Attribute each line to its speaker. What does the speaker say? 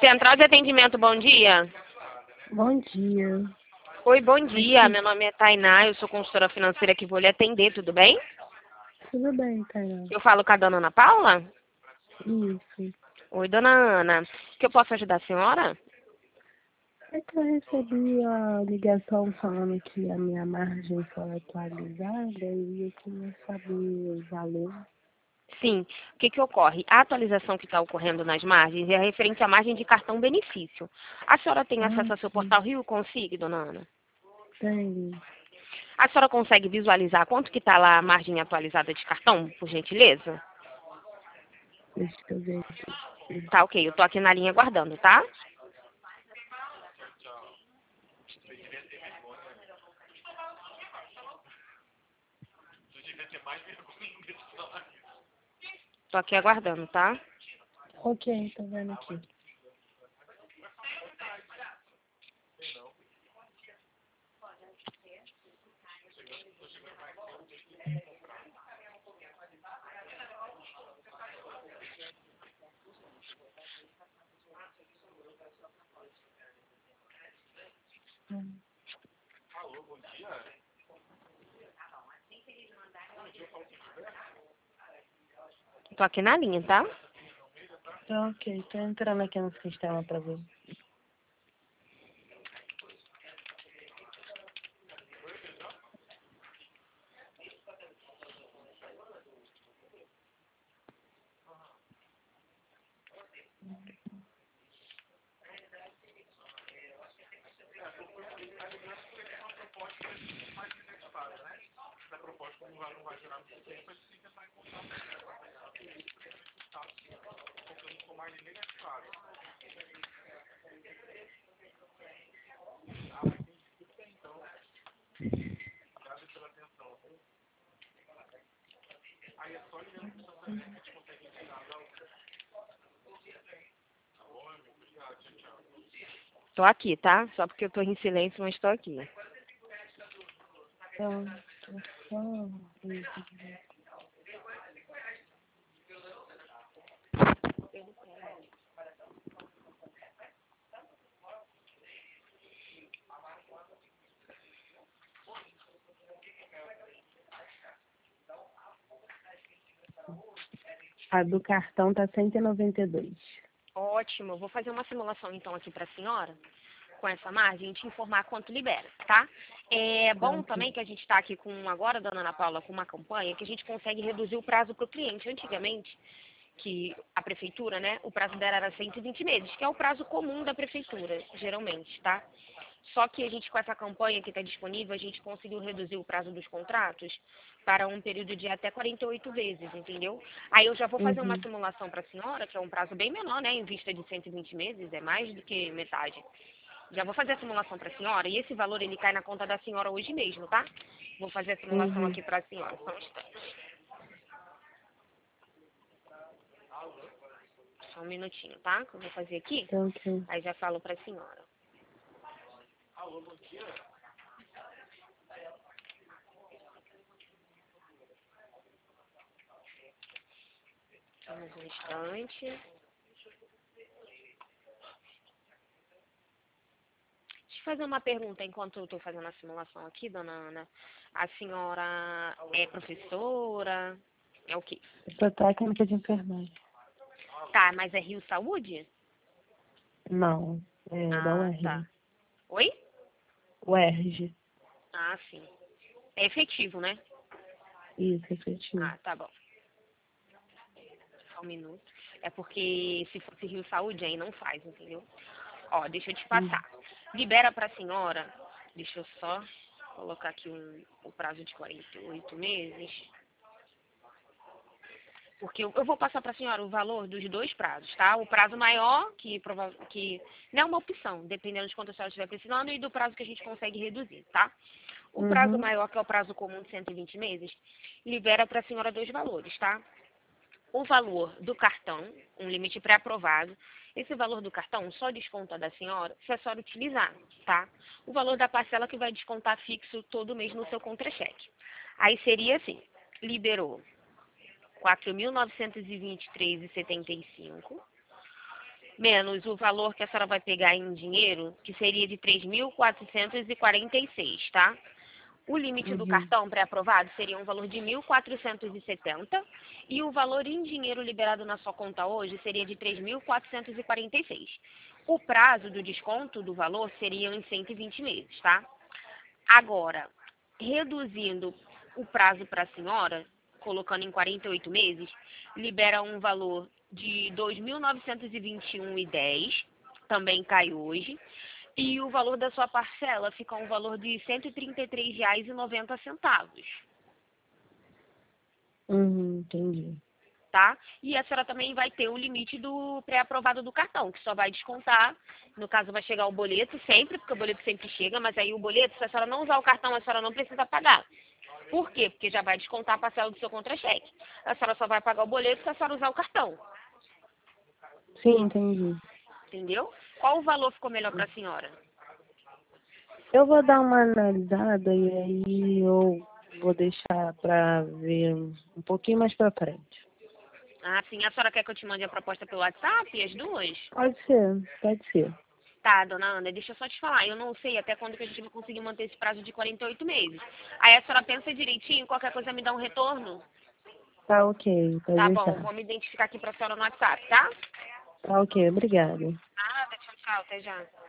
Speaker 1: Central de atendimento, bom dia.
Speaker 2: Bom dia.
Speaker 1: Oi, bom dia. Meu nome é Tainá, eu sou consultora financeira que vou lhe atender, tudo bem?
Speaker 2: Tudo bem, Tainá?
Speaker 1: Eu falo com a dona Ana Paula?
Speaker 2: Isso.
Speaker 1: Oi, dona Ana. Que eu posso ajudar a senhora?
Speaker 2: É que eu recebi a ligação falando que a minha margem foi atualizada e eu queria saber o valor.
Speaker 1: Sim. O que ocorre? A atualização que está ocorrendo nas margens é referente à margem de cartão benefício. A senhora tem acesso ao seu
Speaker 2: Sim.
Speaker 1: portal Rio Consigo, dona Ana?
Speaker 2: Tem.
Speaker 1: A senhora consegue visualizar quanto que está lá a margem atualizada de cartão, por gentileza?
Speaker 2: Deixa eu ver aqui.
Speaker 1: Tá, ok. Eu tô aqui na linha aguardando, tá? Tô aqui aguardando, tá?
Speaker 2: Ok, tô vendo aqui.
Speaker 1: Tô aqui na linha, tá?
Speaker 2: Tá ok, tô entrando aqui no sistema pra ver.
Speaker 1: Tô aqui, tá? Só porque eu tô em silêncio, mas tô aqui.
Speaker 2: Então, tô só... A do cartão tá 192.
Speaker 1: Ótimo. Eu vou fazer uma simulação então aqui pra senhora, com essa margem, e te informar quanto libera, tá? É
Speaker 2: Tá
Speaker 1: bom
Speaker 2: ok.
Speaker 1: também que a gente tá aqui com, agora, dona Ana Paula, com uma campanha que a gente consegue reduzir o prazo pro cliente. Antigamente, que a prefeitura, né, o prazo dela era 120 meses, que é o prazo comum da prefeitura, geralmente, tá? Só que a gente, com essa campanha que está disponível, a gente conseguiu reduzir o prazo dos contratos para um período de até 48 vezes, entendeu? Aí eu já vou fazer uma
Speaker 2: Uhum.
Speaker 1: simulação para a senhora, que é um prazo bem menor, né, em vista de 120 meses, é mais do que metade. Já vou fazer a simulação para a senhora e esse valor ele cai na conta da senhora hoje mesmo, tá? Vou fazer a simulação
Speaker 2: Uhum.
Speaker 1: aqui para a senhora, só um instante. Só um minutinho, tá? Que eu vou fazer aqui,
Speaker 2: Tá ok.
Speaker 1: aí já falo para a senhora. Só mais um instante. Deixa eu fazer uma pergunta enquanto eu estou fazendo a simulação aqui, dona Ana. A senhora é professora? É o quê?
Speaker 2: Eu sou técnica de enfermagem.
Speaker 1: Tá, mas é Rio Saúde?
Speaker 2: Não, é da
Speaker 1: Ah,
Speaker 2: UERJ.
Speaker 1: tá. Oi?
Speaker 2: UERJ.
Speaker 1: Ah, sim. É efetivo, né?
Speaker 2: Isso, efetivo.
Speaker 1: Ah, tá bom. Só um minuto. É porque se fosse Rio Saúde aí não faz, entendeu? Ó, deixa eu te
Speaker 2: Uhum.
Speaker 1: passar. Libera pra senhora. Deixa eu só colocar aqui o prazo de 48 meses. Porque eu vou passar para a senhora o valor dos dois prazos, tá? O prazo maior, que não é uma opção, dependendo de quanto a senhora estiver precisando, e do prazo que a gente consegue reduzir, tá? O prazo
Speaker 2: Uhum.
Speaker 1: maior, que é o prazo comum de 120 meses, libera para a senhora dois valores, tá? O valor do cartão, um limite pré-aprovado. Esse valor do cartão só desconta da senhora se a senhora utilizar, tá? O valor da parcela que vai descontar fixo todo mês no seu contra-cheque. Aí seria assim, liberou 4.923,75. menos o valor que a senhora vai pegar em dinheiro, que seria de 3.446, tá? O limite do
Speaker 2: Uhum.
Speaker 1: cartão pré-aprovado seria um valor de 1.470 e o valor em dinheiro liberado na sua conta hoje seria de 3.446. O prazo do desconto do valor seria em 120 meses, tá? Agora, reduzindo o prazo para a senhora, colocando em 48 meses, libera um valor de 2.921,10, também cai hoje, e o valor da sua parcela fica um valor de R$ 133,90,
Speaker 2: Entendi.
Speaker 1: tá? E a senhora também vai ter o limite do pré-aprovado do cartão, que só vai descontar, no caso vai chegar o boleto sempre, porque o boleto sempre chega, mas aí o boleto, se a senhora não usar o cartão, a senhora não precisa pagar. Por quê? Porque já vai descontar a parcela do seu contra-cheque. A senhora só vai pagar o boleto se a senhora usar o cartão,
Speaker 2: Sim, entendi.
Speaker 1: entendeu? Qual o valor ficou melhor para a senhora?
Speaker 2: Eu vou dar uma analisada e aí eu vou deixar para ver um pouquinho mais para frente.
Speaker 1: Ah, sim. A senhora quer que eu te mande a proposta pelo WhatsApp, as duas?
Speaker 2: Pode ser, pode ser.
Speaker 1: Tá, dona Ana, deixa eu só te falar. Eu não sei até quando que a gente vai conseguir manter esse prazo de 48 meses. Aí a senhora pensa direitinho, qualquer coisa me dá um retorno?
Speaker 2: Tá ok, pode
Speaker 1: Tá bom,
Speaker 2: deixar.
Speaker 1: vou me identificar aqui pra senhora no WhatsApp, tá?
Speaker 2: Tá ok, obrigada.
Speaker 1: Nada, tchau, tchau, até já.